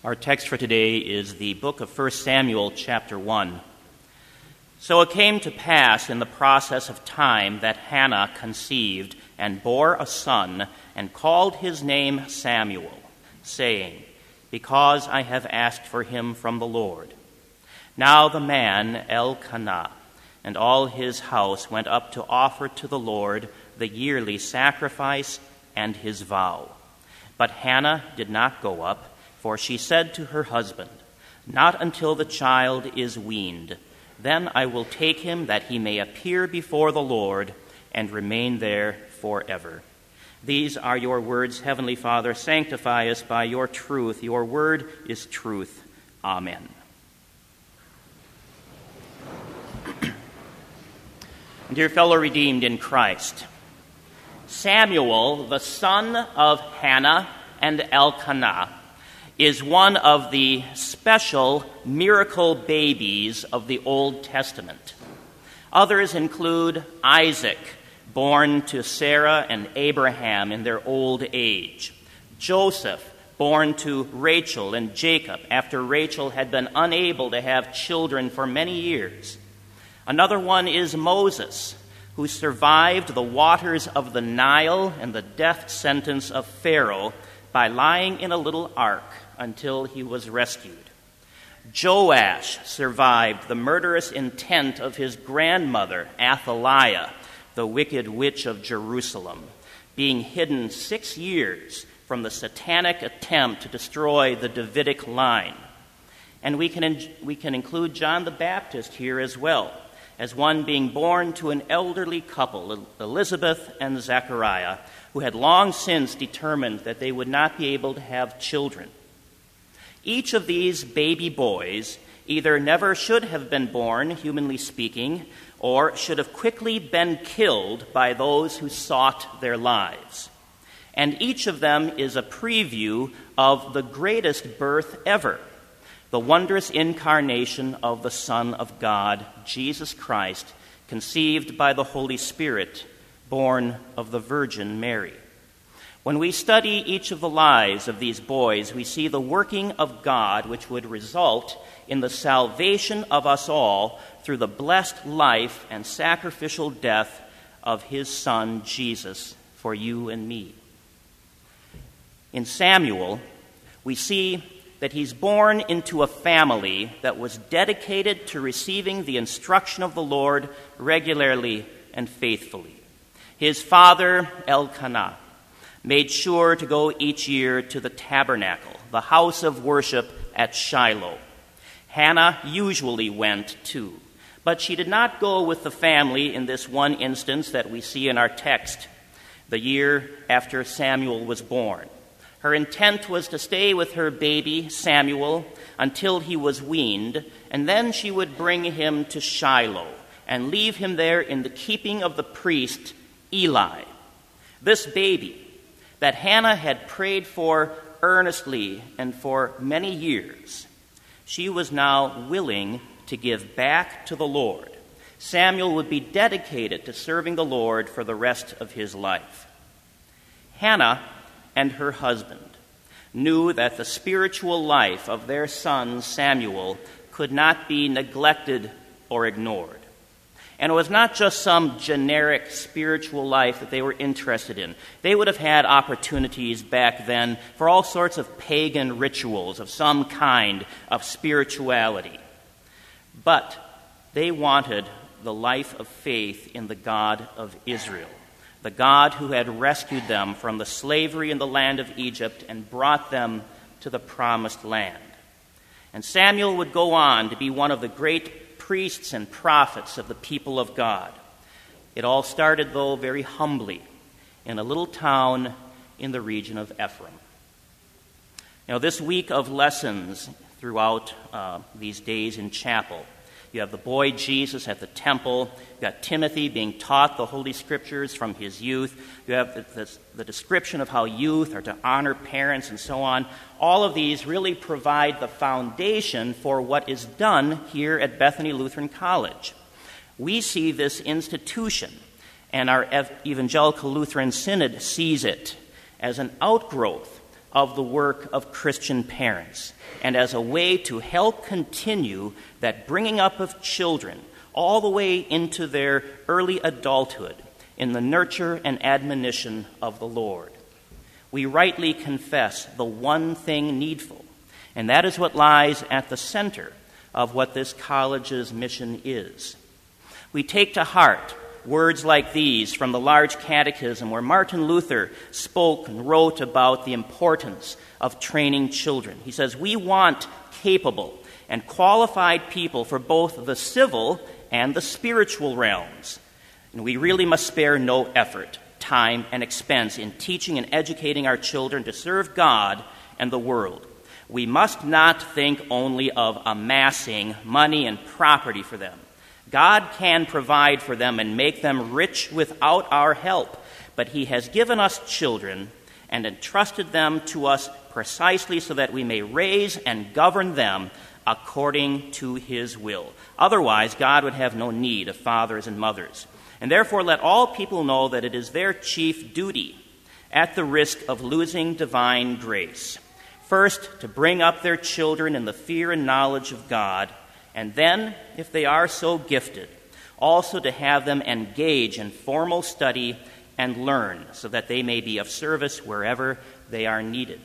Our text for today is the book of 1 Samuel, chapter 1. So it came to pass in the process of time that Hannah conceived and bore a son and called his name Samuel, saying, "Because I have asked for him from the Lord." Now the man, Elkanah, and all his house went up to offer to the Lord the yearly sacrifice and his vow. But Hannah did not go up, for she said to her husband, "Not until the child is weaned. Then I will take him that he may appear before the Lord and remain there forever." These are your words, Heavenly Father. Sanctify us by your truth. Your word is truth. Amen. Dear fellow redeemed in Christ, Samuel, the son of Hannah and Elkanah, is one of the special miracle babies of the Old Testament. Others include Isaac, born to Sarah and Abraham in their old age; Joseph, born to Rachel and Jacob after Rachel had been unable to have children for many years. Another one is Moses, who survived the waters of the Nile and the death sentence of Pharaoh by lying in a little ark until he was rescued. Joash survived the murderous intent of his grandmother, Athaliah, the wicked witch of Jerusalem, being hidden 6 years from the satanic attempt to destroy the Davidic line. And we can include John the Baptist here as well, as one being born to an elderly couple, Elizabeth and Zechariah, who had long since determined that they would not be able to have children. Each of these baby boys either never should have been born, humanly speaking, or should have quickly been killed by those who sought their lives. And each of them is a preview of the greatest birth ever, the wondrous incarnation of the Son of God, Jesus Christ, conceived by the Holy Spirit, born of the Virgin Mary. When we study each of the lives of these boys, we see the working of God which would result in the salvation of us all through the blessed life and sacrificial death of his Son, Jesus, for you and me. In Samuel, we see that he's born into a family that was dedicated to receiving the instruction of the Lord regularly and faithfully. His father, Elkanah, made sure to go each year to the tabernacle, the house of worship at Shiloh. Hannah usually went too, but she did not go with the family in this one instance that we see in our text, the year after Samuel was born. Her intent was to stay with her baby, Samuel, until he was weaned, and then she would bring him to Shiloh and leave him there in the keeping of the priest, Eli. This baby that Hannah had prayed for earnestly and for many years, she was now willing to give back to the Lord. Samuel would be dedicated to serving the Lord for the rest of his life. Hannah and her husband knew that the spiritual life of their son Samuel could not be neglected or ignored. And it was not just some generic spiritual life that they were interested in. They would have had opportunities back then for all sorts of pagan rituals of some kind of spirituality. But they wanted the life of faith in the God of Israel, the God who had rescued them from the slavery in the land of Egypt and brought them to the promised land. And Samuel would go on to be one of the great priests and prophets of the people of God. It all started, though, very humbly in a little town in the region of Ephraim. Now, this week of lessons throughout these days in chapel, you have the boy Jesus at the temple. You've got Timothy being taught the Holy Scriptures from his youth. You have the description of how youth are to honor parents and so on. All of these really provide the foundation for what is done here at Bethany Lutheran College. We see this institution, and our Evangelical Lutheran Synod sees it, as an outgrowth of the work of Christian parents and as a way to help continue that bringing up of children all the way into their early adulthood in the nurture and admonition of the Lord. We rightly confess the one thing needful, and that is what lies at the center of what this college's mission is. We take to heart words like these from the large catechism where Martin Luther spoke and wrote about the importance of training children. He says, "We want capable and qualified people for both the civil and the spiritual realms. And we really must spare no effort, time, and expense in teaching and educating our children to serve God and the world. We must not think only of amassing money and property for them. God can provide for them and make them rich without our help, but He has given us children and entrusted them to us precisely so that we may raise and govern them according to His will. Otherwise, God would have no need of fathers and mothers. And therefore, let all people know that it is their chief duty, at the risk of losing divine grace, first to bring up their children in the fear and knowledge of God, and then, if they are so gifted, also to have them engage in formal study and learn so that they may be of service wherever they are needed.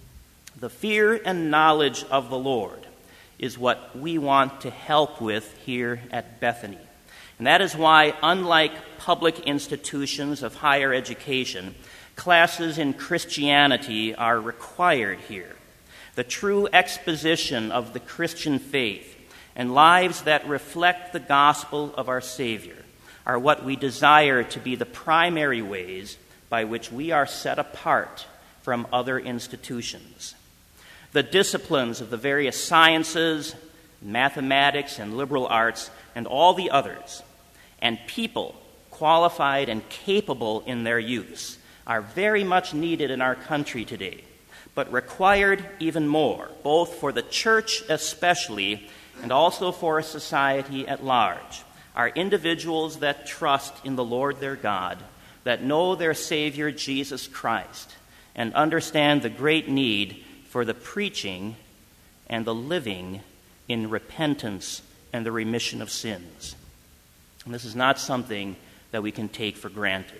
The fear and knowledge of the Lord is what we want to help with here at Bethany. And that is why, unlike public institutions of higher education, classes in Christianity are required here. The true exposition of the Christian faith and lives that reflect the gospel of our Savior are what we desire to be the primary ways by which we are set apart from other institutions. The disciplines of the various sciences, mathematics, and liberal arts, and all the others, and people qualified and capable in their use are very much needed in our country today, but required even more, both for the church especially and also for a society at large, are individuals that trust in the Lord their God, that know their Savior Jesus Christ, and understand the great need for the preaching and the living in repentance and the remission of sins. And this is not something that we can take for granted.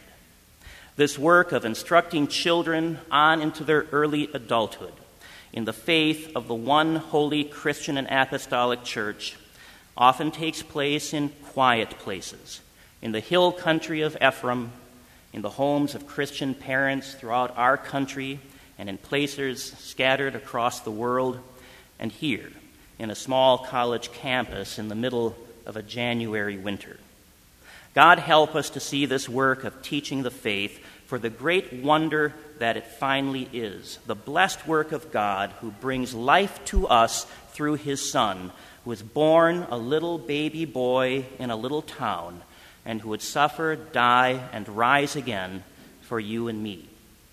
This work of instructing children on into their early adulthood in the faith of the one holy Christian and apostolic church often takes place in quiet places, in the hill country of Ephraim, in the homes of Christian parents throughout our country, and in places scattered across the world, and here in a small college campus in the middle of a January winter. God help us to see this work of teaching the faith for the great wonder that it finally is, the blessed work of God who brings life to us through His Son, who was born a little baby boy in a little town, and who would suffer, die, and rise again for you and me.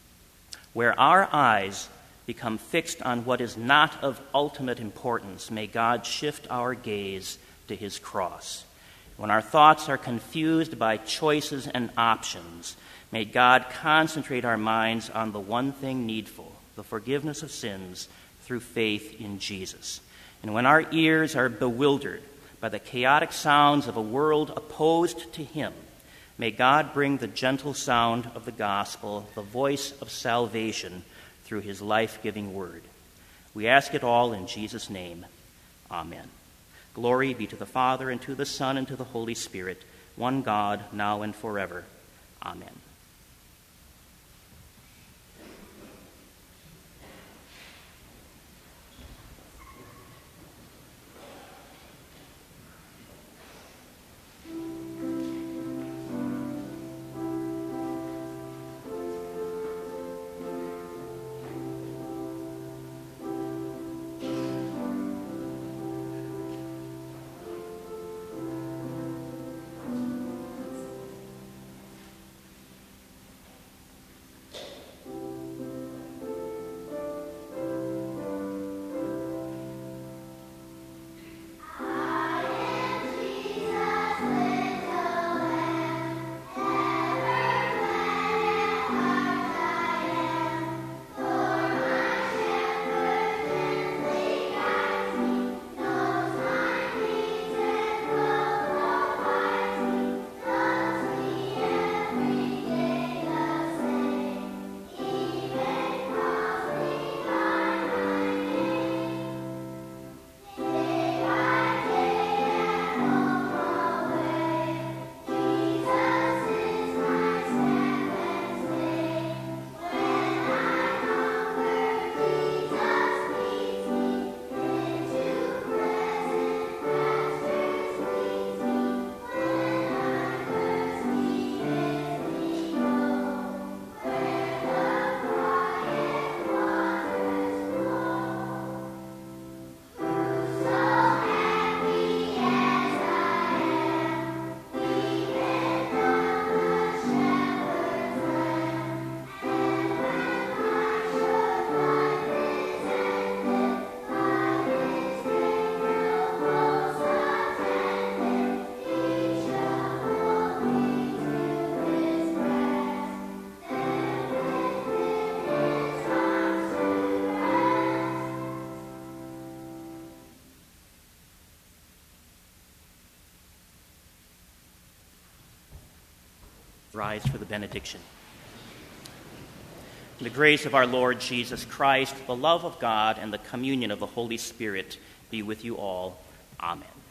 Where our eyes become fixed on what is not of ultimate importance, may God shift our gaze to His cross. When our thoughts are confused by choices and options, may God concentrate our minds on the one thing needful, the forgiveness of sins through faith in Jesus. And when our ears are bewildered by the chaotic sounds of a world opposed to Him, may God bring the gentle sound of the gospel, the voice of salvation, through His life-giving word. We ask it all in Jesus' name. Amen. Glory be to the Father, and to the Son, and to the Holy Spirit, one God, now and forever. Amen. rise for the benediction. The grace of our Lord Jesus Christ, the love of God, and the communion of the Holy Spirit be with you all. Amen.